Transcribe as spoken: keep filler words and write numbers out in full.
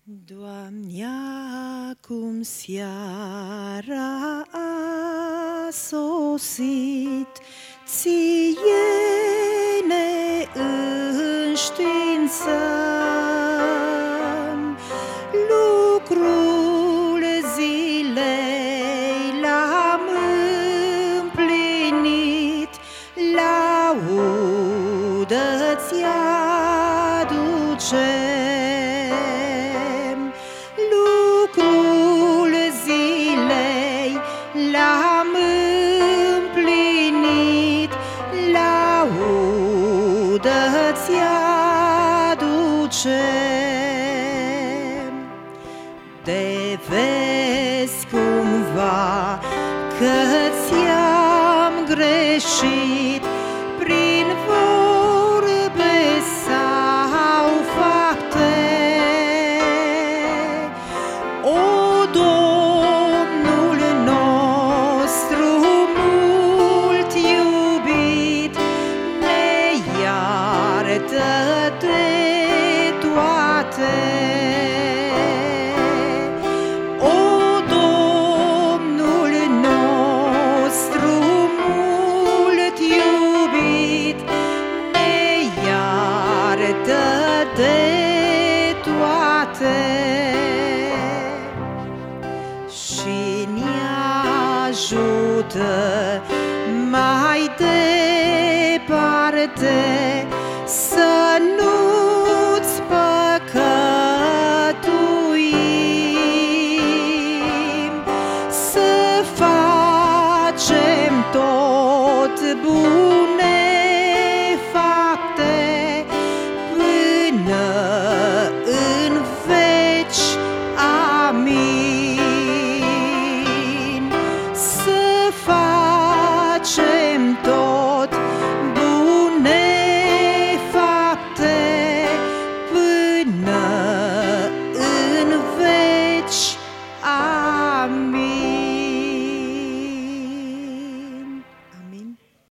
Doamne, acum seara a sosit, Ție ne înștiințăm. Lucrul zilei l-am împlinit, laudă ți aducem. Lucrul zilei l-am împlinit, laudă ți aducem. De vezi cumva că ți-am greșit prin vorbe sau fapte, o, Domnul nostru mult iubit, ne iartă de toate. O, Domnul nostru mult iubit, ne iartă de toate și ne ajută mai departe să nu-ți păcătuim, să facem tot bun